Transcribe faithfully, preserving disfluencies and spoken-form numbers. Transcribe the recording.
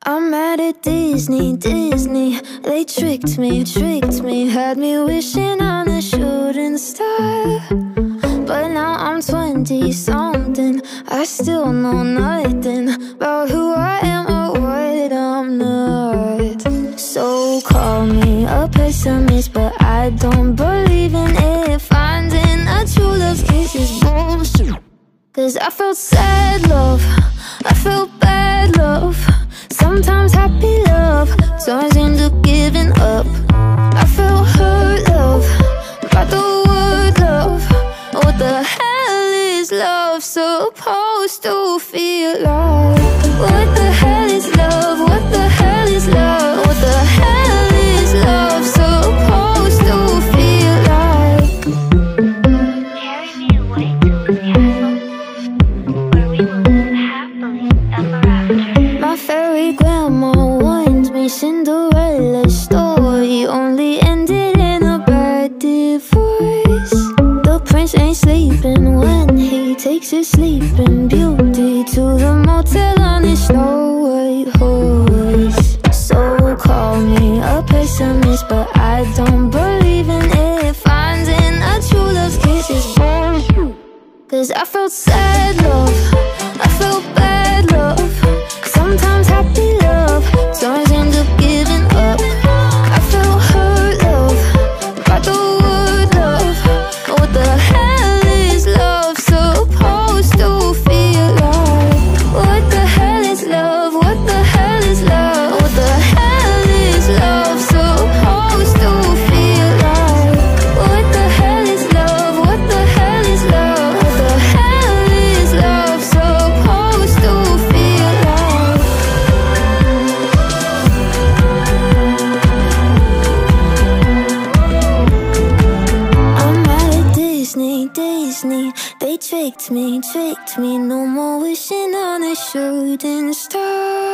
I'm mad at Disney, Disney. They tricked me, tricked me. Had me wishing on a shooting star. But now I'm twenty-something. I still know nothing about who I am or what I'm not. So call me a pessimist, but I don't believe in it. Finding a true love's kiss is bullshit. Cause I felt sad love, I felt bad love, sometimes happy love turns into giving up. I felt hurt love, by the word love. What the hell is love supposed to feel like? What the hell is love? What the hell is love? What the hell is love supposed to feel like? Carry me away to the castle, where we will live happily ever after. My fairy grandma warned me Cinderella's story only ended in a bad divorce. The prince ain't sleeping when he takes his sleeping beauty to the motel on his Snow White horse. So call me a pessimist, but I don't believe in it. Finding a true love's kiss is bullshit. Cause I felt sad love, I felt bad love, sometimes happy love turns into giving up. I felt hurt love, by the word love. What the hell is love supposed to feel like? What the hell is love? What the hell is love? What the hell is love supposed to feel like? What the hell is love? What the hell is love? What the hell is love supposed to feel like? I'm mad at Disney, Disney. They tricked me, tricked me. No more wishing on a shooting star.